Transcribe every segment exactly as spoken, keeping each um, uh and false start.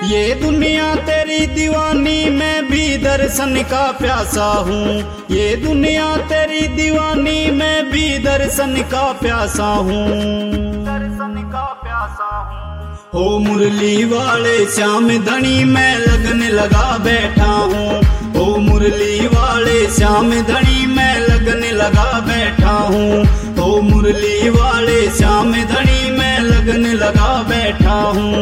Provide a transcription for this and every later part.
ये दुनिया तेरी दीवानी मैं भी दर्शन का प्यासा हूँ। ये दुनिया तेरी दीवानी मैं भी दर्शन का प्यासा हूँ। दर्शन का प्यासा हूँ। हो मुरली वाले श्याम धनी मैं लगन लगा बैठा हूँ। हो मुरली वाले श्याम धनी मैं लगन लगा बैठा हूँ। हो मुरली वाले श्याम धनी मैं लगन लगा बैठा हूँ।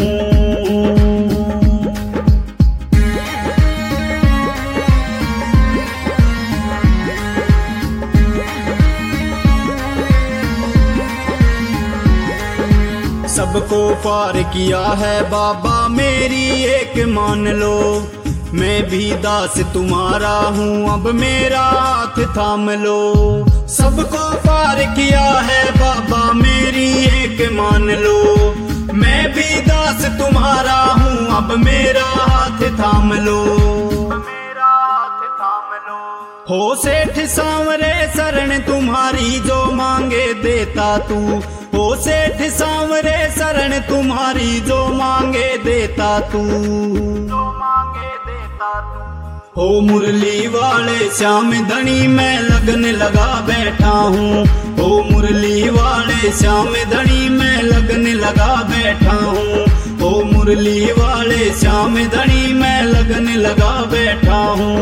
सबको पार किया है बाबा मेरी एक मान लो। मैं भी दास तुम्हारा हूँ अब मेरा हाथ थाम लो। सबको पार किया है बाबा मेरी एक मान लो। मैं भी दास तुम्हारा हूँ अब मेरा हाथ थाम लो। मेरा हाथ थाम लो। हो सेठ सांवरे शरण तुम्हारी जो मांगे देता तू। हो सेठ सांवरे शरण तुम्हारी जो मांगे देता तू। जो मांगे देता तू। हो मुरली वाले श्याम धनी मैं लगन लगा बैठा हूँ। हो मुरली वाले श्याम धनी मैं लगन लगा बैठा हूँ। हो मुरली वाले श्याम धनी मैं लगन लगा बैठा हूँ।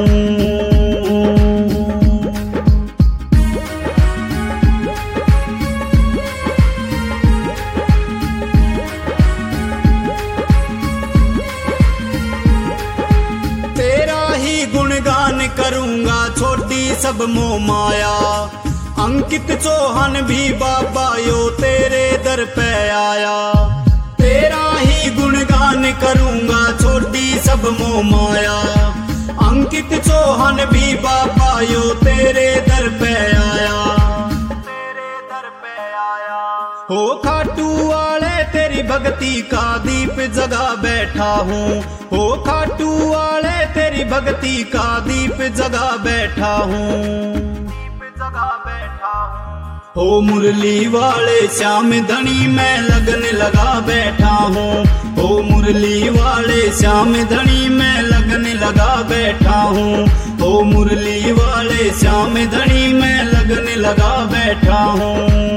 गुणगान करूंगा छोटी सब मोह माया। अंकित चौहान भी बाबा यो तेरे दर पे आया। तेरा ही गुणगान करूंगा छोटी सब मोह माया। अंकित चौहान भी बाबा यो तेरे दर पे आया। तेरे दर पे आया। हो खाटू वाले तेरी भक्ति का दीप जगा बैठा हूँ। हो खाटू वाले तेरी भक्ति का दीप जगा बैठा हूँ। दीप जगा बैठा हूँ। हो मुरली वाले श्याम धनी मैं लगन लगा बैठा हूँ। हो मुरली वाले श्याम धनी मैं लगन लगा बैठा हूँ। हो मुरली वाले श्याम धनी मैं लगन लगा बैठा हूँ।